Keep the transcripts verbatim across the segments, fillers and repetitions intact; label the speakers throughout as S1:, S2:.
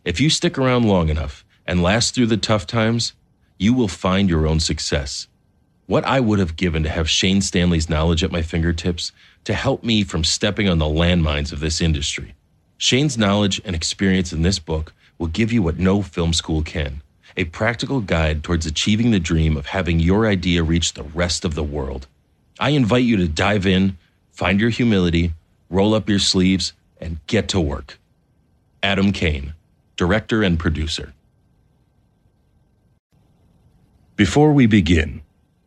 S1: If you stick around long enough and last through the tough times, you will find your own success. What I would have given to have Shane Stanley's knowledge at my fingertips to help me from stepping on the landmines of this industry. Shane's knowledge and experience in this book will give you what no film school can, a practical guide towards achieving the dream of having your idea reach the rest of the world. I invite you to dive in, find your humility, roll up your sleeves, and get to work. Adam Kane, director and producer. Before we begin,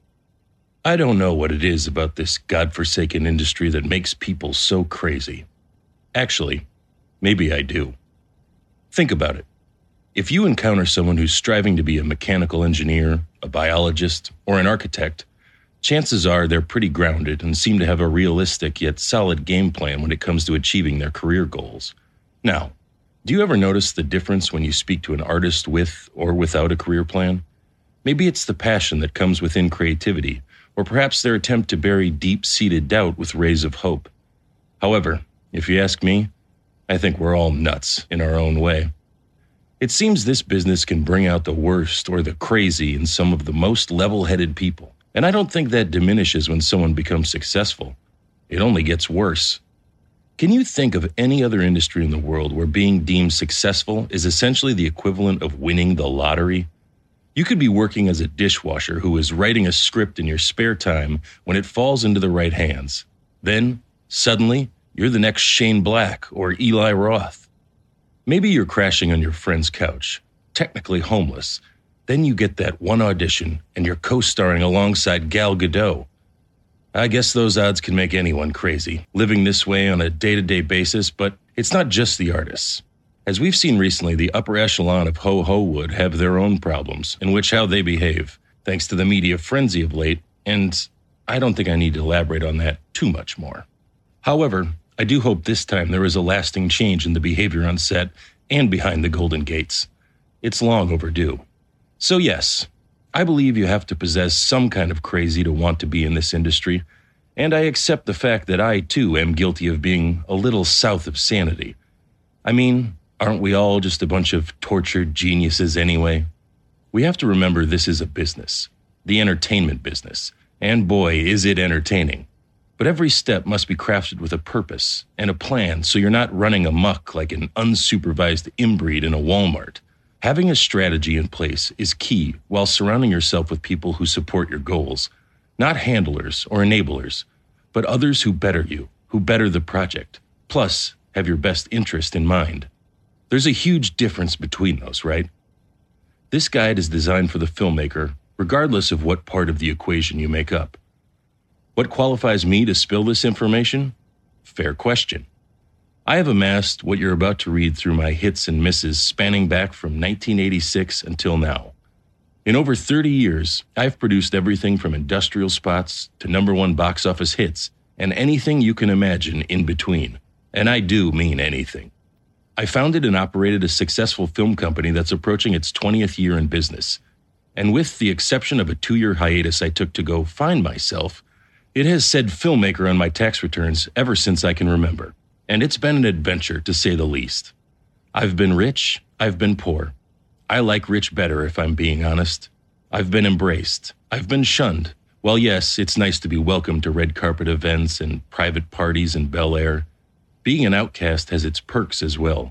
S1: I don't know what it is about this godforsaken industry that makes people so crazy. Actually, maybe I do. Think about it. If you encounter someone who's striving to be a mechanical engineer, a biologist, or an architect, chances are they're pretty grounded and seem to have a realistic yet solid game plan when it comes to achieving their career goals. Now, do you ever notice the difference when you speak to an artist with or without a career plan? Maybe it's the passion that comes within creativity, or perhaps their attempt to bury deep-seated doubt with rays of hope. However, if you ask me, I think we're all nuts in our own way. It seems this business can bring out the worst or the crazy in some of the most level-headed people, and I don't think that diminishes when someone becomes successful. It only gets worse. Can you think of any other industry in the world where being deemed successful is essentially the equivalent of winning the lottery? You could be working as a dishwasher who is writing a script in your spare time when it falls into the right hands. Then, suddenly, you're the next Shane Black or Eli Roth. Maybe you're crashing on your friend's couch, technically homeless. Then you get that one audition and you're co-starring alongside Gal Gadot. I guess those odds can make anyone crazy, living this way on a day-to-day basis, but it's not just the artists. As we've seen recently, the upper echelon of ho-ho-wood have their own problems, in which how they behave, thanks to the media frenzy of late, and I don't think I need to elaborate on that too much more. However, I do hope this time there is a lasting change in the behavior on set and behind the Golden Gates. It's long overdue. So yes, I believe you have to possess some kind of crazy to want to be in this industry, and I accept the fact that I too am guilty of being a little south of sanity. I mean, aren't we all just a bunch of tortured geniuses anyway? We have to remember this is a business, the entertainment business, and boy, is it entertaining. But every step must be crafted with a purpose and a plan so you're not running amok like an unsupervised inbreed in a Walmart. Having a strategy in place is key while surrounding yourself with people who support your goals, not handlers or enablers, but others who better you, who better the project, plus have your best interest in mind. There's a huge difference between those, right? This guide is designed for the filmmaker, regardless of what part of the equation you make up. What qualifies me to spill this information? Fair question. I have amassed what you're about to read through my hits and misses spanning back from nineteen eighty-six until now. In over thirty years, I've produced everything from industrial spots to number one box office hits and anything you can imagine in between. And I do mean anything. I founded and operated a successful film company that's approaching its twentieth year in business. And with the exception of a two-year hiatus I took to go find myself, it has said filmmaker on my tax returns ever since I can remember. And it's been an adventure, to say the least. I've been rich, I've been poor. I like rich better, if I'm being honest. I've been embraced, I've been shunned. Well, yes, it's nice to be welcomed to red carpet events and private parties in Bel Air. Being an outcast has its perks as well.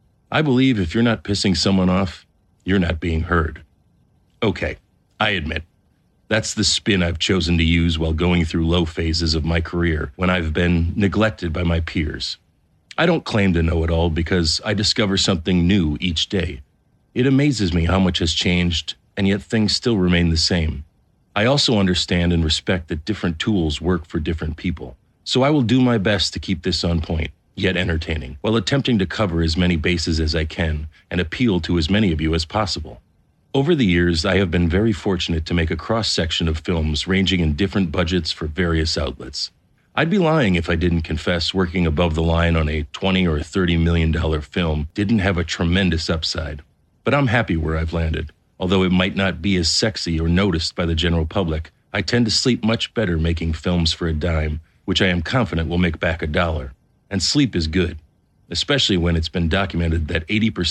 S1: I believe if you're not pissing someone off, you're not being heard. Okay, I admit, that's the spin I've chosen to use while going through low phases of my career when I've been neglected by my peers. I don't claim to know it all because I discover something new each day. It amazes me how much has changed, and yet things still remain the same. I also understand and respect that different tools work for different people, so I will do my best to keep this on point, yet entertaining, while attempting to cover as many bases as I can and appeal to as many of you as possible. Over the years, I have been very fortunate to make a cross-section of films ranging in different budgets for various outlets. I'd be lying if I didn't confess working above the line on a twenty or thirty million dollars film didn't have a tremendous upside. But I'm happy where I've landed. Although it might not be as sexy or noticed by the general public, I tend to sleep much better making films for a dime, which I am confident will make back a dollar. And sleep is good, especially when it's been documented that eighty percent